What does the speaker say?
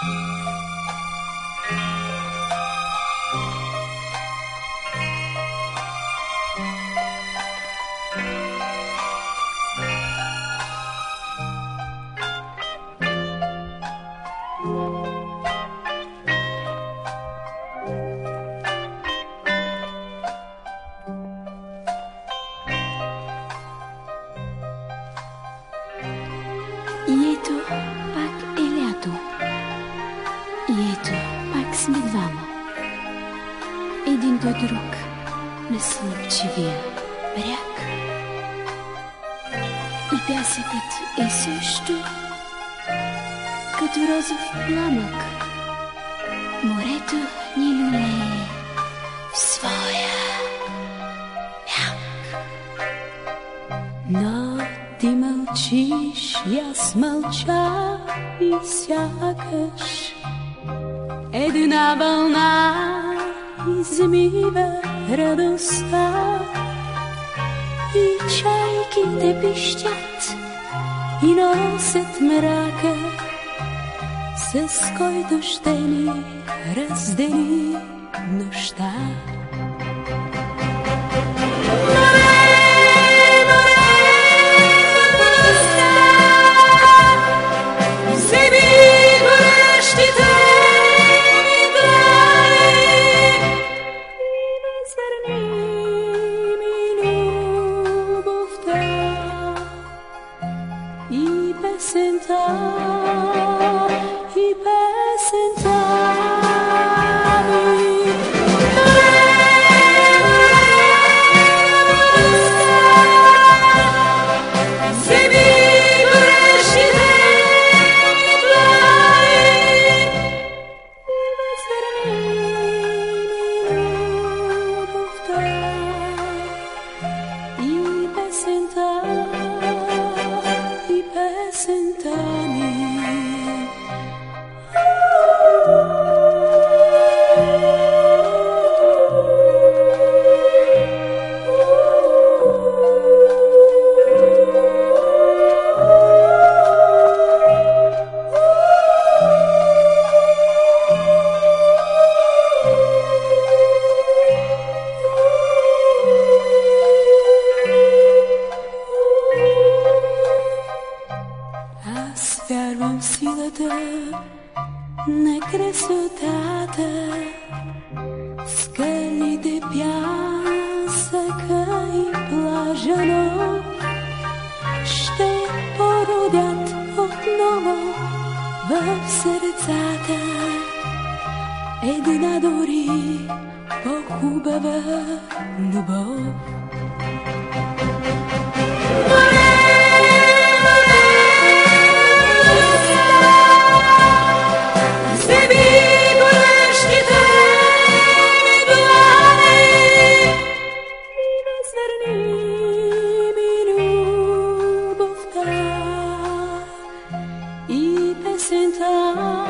И ето пак е лято. И ето пак сме двама. Един до друг на слънчевия бряг. И пясъкът е също като розов пламък. Морето ни люлее в своя мяг. Но ти мълчиш, и аз мълча, и сякаш една вълна измива радостта. И чайките пищят и носят мрака, с който ще ни раздели нощта. И песента ми. Вземи горещите ми длани и възвърни ми любовта. И песента ми. Аз вярвам в силата на красотата, скалите, пясъка и плажа, но ще породят отново в сърцата една дори по-хубава любов. И песента